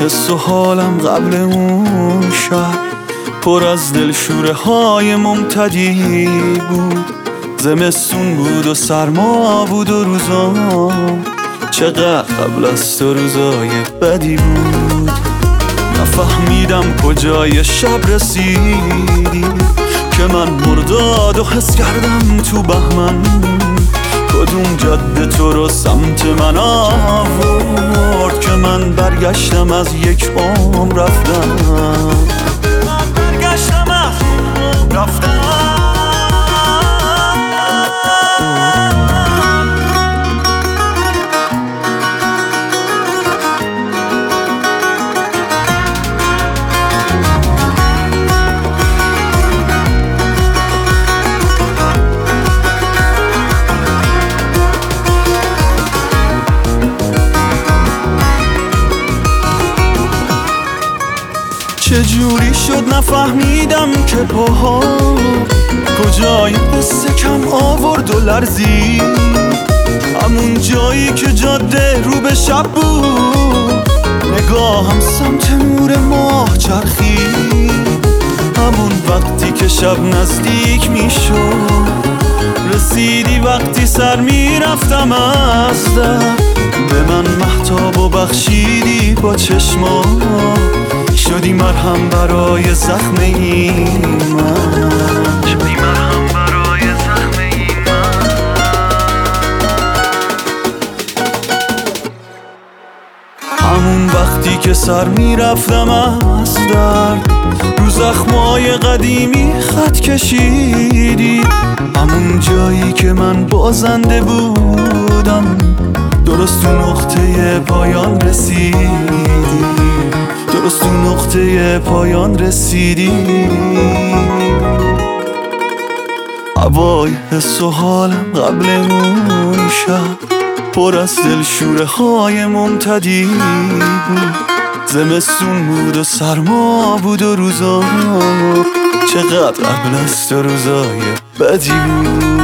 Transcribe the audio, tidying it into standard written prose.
حس و حالم قبل اون شب پر از دلشوره های ممتدی بود. زمستون بود و سرما بود و روزام چقدر قبل از تو روزای بدی بود. نفهمیدم کجای شب رسیدی که من مرداد و حس کردم تو بهمن کدوم جاده تو رو سمت من آورد که من برگشتم از یک عمر رفتم. چجوری شد نفهمیدم که پاها کجای حس کم آورد و لرزی. همون جایی که جاده رو به شب بود نگاهم سمت نور ماه چرخید. همون وقتی که شب نزدیک میشد رسیدی وقتی سر میرفتم از در به من مهتاب و بخشیدی با چشما شدی مرهم برای زخم این من. شدی مرهم برای زخم این من. همون وقتی که سر میرفتم از درد رو زخمای قدیمی خط کشیدی. همون جایی که من بازنده بودم درست تو نقطه پایان رسیدی. درست تو نقطه پایان رسیدی. هوای حس و حالم قبل اون شب پر از دلشوره های ممتدی بود. زمستون بود و سرما بود و روزا چقدر قبل از تو روزای بدی بود.